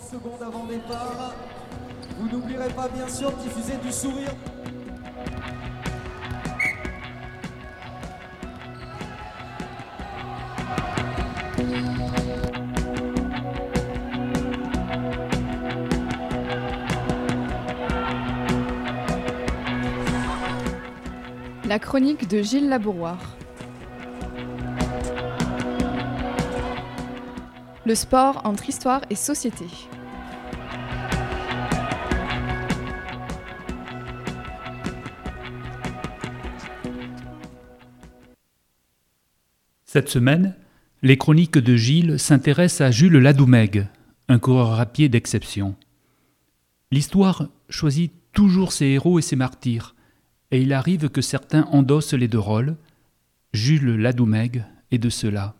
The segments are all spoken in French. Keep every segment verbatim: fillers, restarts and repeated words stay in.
secondes avant départ. Vous n'oublierez pas bien sûr de diffuser du sourire. La chronique de Gilles Labouroire. Le sport entre histoire et société. Cette semaine, les chroniques de Gilles s'intéressent à Jules Ladoumègue, un coureur à pied d'exception. L'histoire choisit toujours ses héros et ses martyrs, et il arrive que certains endossent les deux rôles. Jules Ladoumègue est de ceux-là.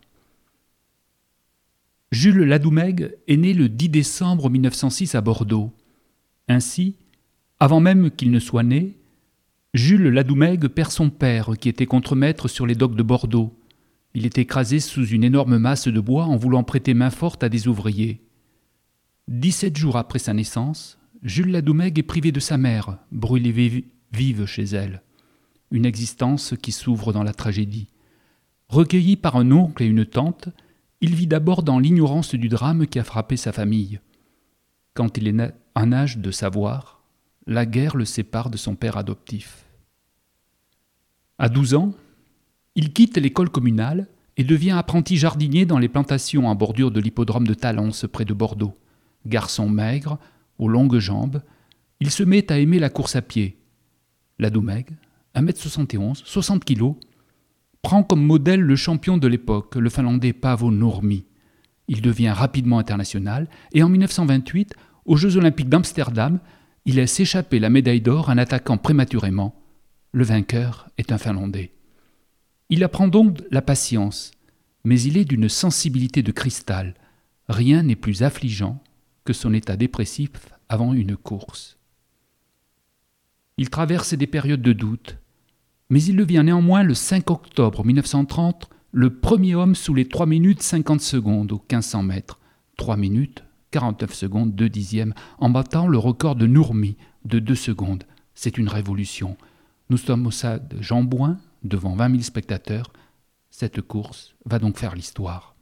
Jules Ladoumègue est né le dix décembre mille neuf cent six à Bordeaux. Ainsi, avant même qu'il ne soit né, Jules Ladoumègue perd son père qui était contremaître sur les docks de Bordeaux. Il est écrasé sous une énorme masse de bois en voulant prêter main forte à des ouvriers. dix-sept jours après sa naissance, Jules Ladoumègue est privé de sa mère, brûlée vive, vive chez elle. Une existence qui s'ouvre dans la tragédie. Recueilli par un oncle et une tante, il vit d'abord dans l'ignorance du drame qui a frappé sa famille. Quand il est en âge de savoir, la guerre le sépare de son père adoptif. À douze ans, il quitte l'école communale et devient apprenti jardinier dans les plantations en bordure de l'hippodrome de Talence près de Bordeaux. Garçon maigre, aux longues jambes, il se met à aimer la course à pied. Ladoumègue, un mètre soixante et onze, soixante kilos, prend comme modèle le champion de l'époque, le Finlandais Paavo Nurmi. Il devient rapidement international et en mille neuf cent vingt-huit, aux Jeux Olympiques d'Amsterdam, il laisse échapper la médaille d'or en attaquant prématurément. Le vainqueur est un Finlandais. Il apprend donc la patience, mais il est d'une sensibilité de cristal. Rien n'est plus affligeant que son état dépressif avant une course. Il traverse des périodes de doute, mais il devient néanmoins le cinq octobre mille neuf cent trente le premier homme sous les trois minutes cinquante secondes aux quinze cents mètres. trois minutes, quarante-neuf secondes, deux dixièmes, en battant le record de Nurmi de deux secondes. C'est une révolution. Nous sommes au stade Jean Bouin, devant vingt mille spectateurs. Cette course va donc faire l'histoire.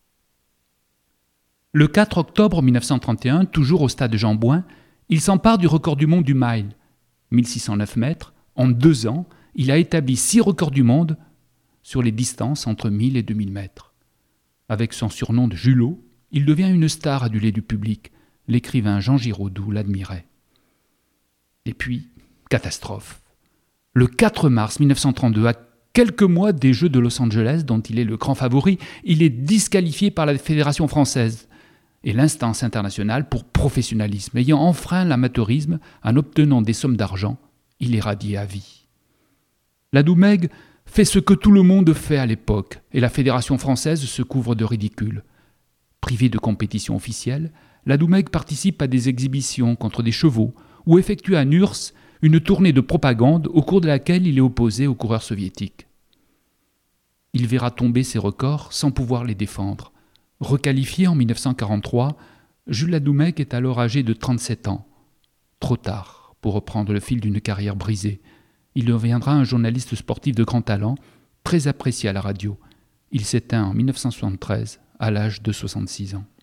Le quatre octobre mille neuf cent trente et un, toujours au stade Jean Bouin, il s'empare du record du monde du mile, mille six cent neuf mètres. En deux ans, il a établi six records du monde sur les distances entre mille et deux mille mètres. Avec son surnom de Julot, il devient une star adulée du public. L'écrivain Jean Giraudoux l'admirait. Et puis, catastrophe. Le quatre mars mille neuf cent trente-deux, à quelques mois des Jeux de Los Angeles, dont il est le grand favori, il est disqualifié par la Fédération française et l'instance internationale pour professionnalisme. Ayant enfreint l'amateurisme en obtenant des sommes d'argent, il est radié à vie. Ladoumègue fait ce que tout le monde fait à l'époque, et la Fédération française se couvre de ridicule. Privé de compétition officielle, Ladoumègue participe à des exhibitions contre des chevaux ou effectue à Nurs une tournée de propagande au cours de laquelle il est opposé aux coureurs soviétiques. Il verra tomber ses records sans pouvoir les défendre. Requalifié en mille neuf cent quarante-trois, Jules Ladoumègue est alors âgé de trente-sept ans. Trop tard pour reprendre le fil d'une carrière brisée. Il deviendra un journaliste sportif de grand talent, très apprécié à la radio. Il s'éteint en mille neuf cent soixante-treize, à l'âge de soixante-six ans.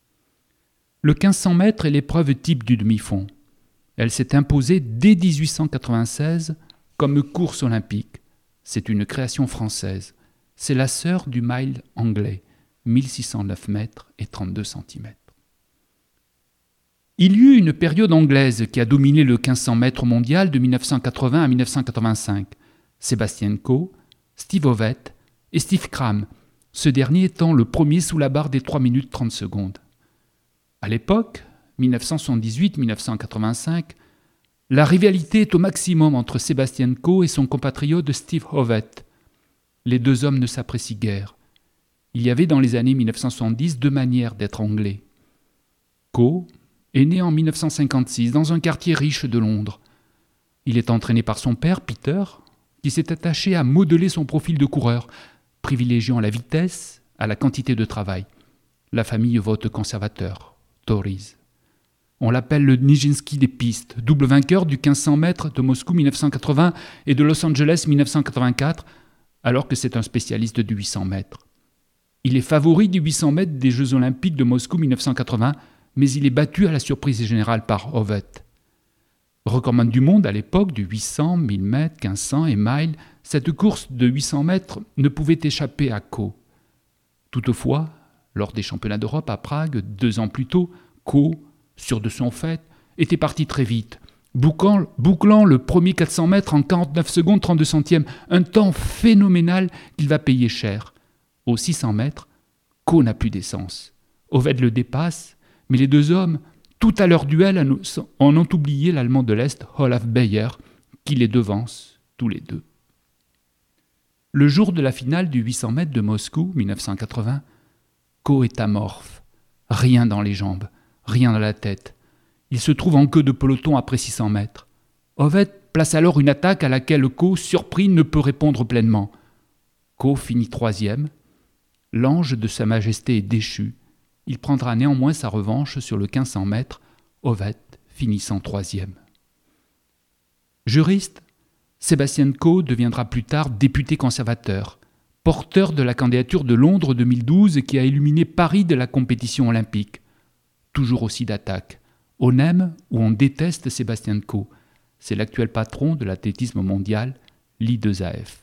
Le quinze cents mètres est l'épreuve type du demi-fond. Elle s'est imposée dès dix-huit cent quatre-vingt-seize comme course olympique. C'est une création française. C'est la sœur du mile anglais, mille six cent neuf mètres et trente-deux centimètres. Il y eut une période anglaise qui a dominé le quinze cents mètres mondial de mille neuf cent quatre-vingts à mille neuf cent quatre-vingt-cinq. Sébastien Coe, Steve Ovett et Steve Cram, ce dernier étant le premier sous la barre des trois minutes trente secondes. À l'époque, mille neuf cent soixante-dix-huit à mille neuf cent quatre-vingt-cinq, la rivalité est au maximum entre Sébastien Coe et son compatriote Steve Ovett. Les deux hommes ne s'apprécient guère. Il y avait dans les années mille neuf cent soixante-dix deux manières d'être anglais. Coe est né en mille neuf cent cinquante-six dans un quartier riche de Londres. Il est entraîné par son père, Peter, qui s'est attaché à modeler son profil de coureur, privilégiant la vitesse à la quantité de travail. La famille vote conservateur, Tories. On l'appelle le Nijinsky des pistes, double vainqueur du quinze cents mètres de Moscou mille neuf cent quatre-vingts et de Los Angeles mille neuf cent quatre-vingt-quatre, alors que c'est un spécialiste du huit cents mètres. Il est favori du huit cents mètres des Jeux Olympiques de Moscou mille neuf cent quatre-vingts, mais il est battu à la surprise générale par Ovett. Recordman du monde à l'époque du huit cents, mille mètres, quinze cents et mile, cette course de huit cents mètres ne pouvait échapper à Kau. Toutefois, lors des championnats d'Europe à Prague, deux ans plus tôt, Kau, sûr de son fait, était parti très vite, bouclant, bouclant le premier quatre cents mètres en quarante-neuf secondes trente-deux centièmes, un temps phénoménal qu'il va payer cher. Aux six cents mètres, Kau n'a plus d'essence. Ovett le dépasse, mais les deux hommes, tout à leur duel, en ont oublié l'Allemand de l'Est, Olaf Beyer, qui les devance tous les deux. Le jour de la finale du huit cents mètres de Moscou, mille neuf cent quatre-vingts, Kau est amorphe, rien dans les jambes, rien dans la tête. Il se trouve en queue de peloton après six cents mètres. Ovett place alors une attaque à laquelle Kau, surpris, ne peut répondre pleinement. Kau finit troisième. L'ange de Sa Majesté est déchu. Il prendra néanmoins sa revanche sur le quinze cents mètres, Ovett finissant troisième. Juriste, Sébastien Kau deviendra plus tard député conservateur, porteur de la candidature de Londres deux mille douze qui a illuminé Paris de la compétition olympique. Toujours aussi d'attaque. On aime ou on déteste Sébastien Kau. C'est l'actuel patron de l'athlétisme mondial, l'I deux A F.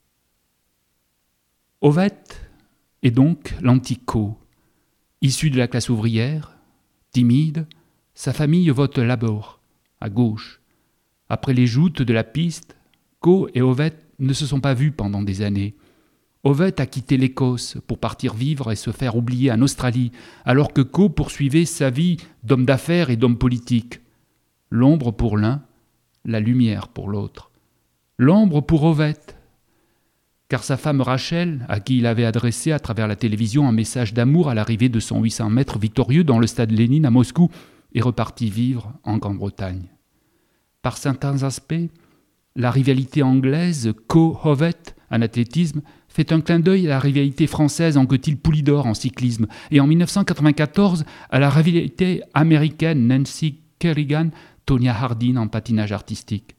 Ovett est donc l'anti-Kau. Issu de la classe ouvrière, timide, sa famille vote Labour, à gauche. Après les joutes de la piste, Kau et Ovett ne se sont pas vus pendant des années. Ovett a quitté l'Écosse pour partir vivre et se faire oublier en Australie, alors que Kau poursuivait sa vie d'homme d'affaires et d'homme politique. L'ombre pour l'un, la lumière pour l'autre. L'ombre pour Ovett, car sa femme Rachel, à qui il avait adressé à travers la télévision un message d'amour à l'arrivée de son huit cents mètres victorieux dans le stade Lénine à Moscou, est repartie vivre en Grande-Bretagne. Par certains aspects, la rivalité anglaise Kau-Ovett en athlétisme fait un clin d'œil à la rivalité française Anquetil-Poulidor en cyclisme et en dix-neuf cent quatre-vingt-quatorze à la rivalité américaine Nancy Kerrigan-Tonya Harding en patinage artistique.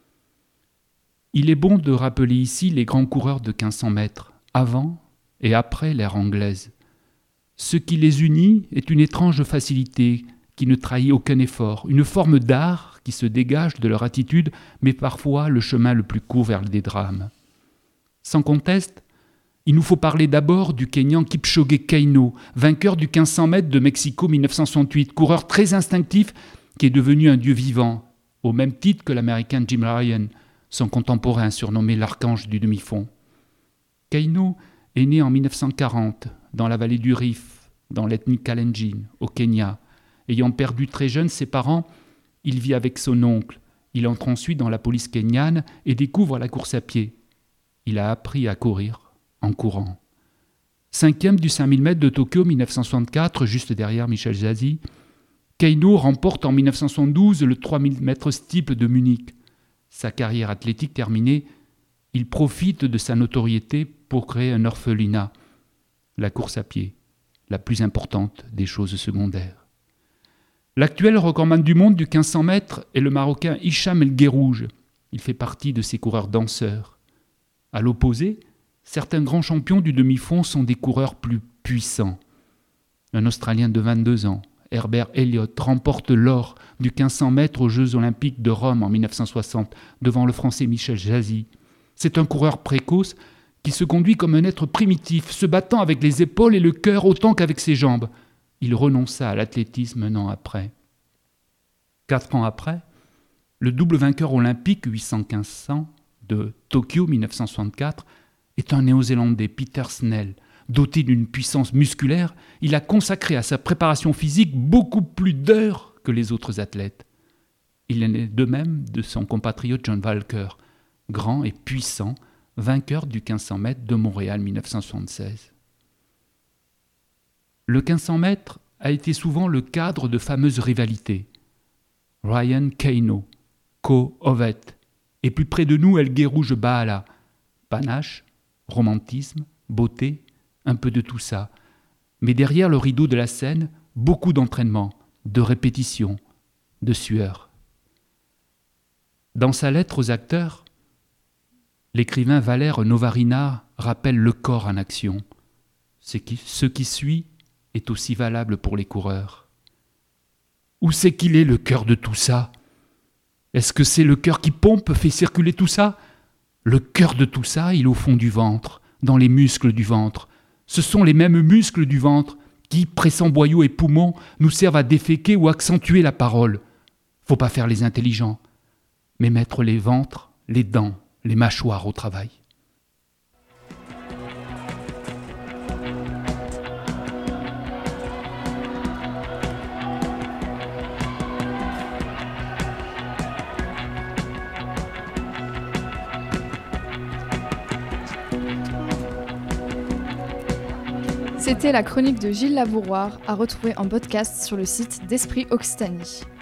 Il est bon de rappeler ici les grands coureurs de quinze cents mètres, avant et après l'ère anglaise. Ce qui les unit est une étrange facilité qui ne trahit aucun effort, une forme d'art qui se dégage de leur attitude, mais parfois le chemin le plus court vers des drames. Sans conteste, il nous faut parler d'abord du Kenyan Kipchoge Keino, vainqueur du quinze cents mètres de Mexico mille neuf cent soixante-huit, coureur très instinctif qui est devenu un dieu vivant, au même titre que l'Américain Jim Ryan, son contemporain surnommé l'archange du demi-fond. Keino est né en mille neuf cent quarante dans la vallée du Rif, dans l'ethnie Kalenjin, au Kenya. Ayant perdu très jeune ses parents, il vit avec son oncle. Il entre ensuite dans la police kenyane et découvre la course à pied. Il a appris à courir en courant. Cinquième du cinq mille mètres de Tokyo mille neuf cent soixante-quatre, juste derrière Michel Zazi, Keino remporte en mille neuf cent soixante-douze le trois mille mètres steeple de Munich. Sa carrière athlétique terminée, il profite de sa notoriété pour créer un orphelinat, la course à pied, la plus importante des choses secondaires. L'actuel recordman du monde du quinze cents mètres est le Marocain Hicham El Guerrouj. Il fait partie de ces coureurs danseurs. À l'opposé, certains grands champions du demi-fond sont des coureurs plus puissants. Un Australien de vingt-deux ans, Herbert Elliott, remporte l'or du quinze cents mètres aux Jeux Olympiques de Rome en mille neuf cent soixante devant le Français Michel Zazi. C'est un coureur précoce qui se conduit comme un être primitif, se battant avec les épaules et le cœur autant qu'avec ses jambes. Il renonça à l'athlétisme un an après. Quatre ans après, le double vainqueur olympique huit cents quinze cents de Tokyo mille neuf cent soixante-quatre est un Néo-Zélandais, Peter Snell. Doté d'une puissance musculaire, il a consacré à sa préparation physique beaucoup plus d'heures que les autres athlètes. Il en est de même de son compatriote John Walker, grand et puissant, vainqueur du quinze cents mètres de Montréal mille neuf cent soixante-seize. Le quinze cents mètres a été souvent le cadre de fameuses rivalités. Ryan Keino, Kau-Ovett, et plus près de nous El Guerrouj Bahala. Panache, romantisme, beauté, un peu de tout ça. Mais derrière le rideau de la scène, beaucoup d'entraînement, de répétition, de sueur. Dans sa lettre aux acteurs, l'écrivain Valère Novarina rappelle le corps en action. Ce qui, ce qui suit est aussi valable pour les coureurs. Où c'est qu'il est le cœur de tout ça ? Est-ce que c'est le cœur qui pompe, fait circuler tout ça ? Le cœur de tout ça, il est au fond du ventre, dans les muscles du ventre. Ce sont les mêmes muscles du ventre qui, pressant boyaux et poumons, nous servent à déféquer ou accentuer la parole. Faut pas faire les intelligents, mais mettre les ventres, les dents, les mâchoires au travail. C'était la chronique de Gilles Labouroir, à retrouver en podcast sur le site d'Esprit Occitanie.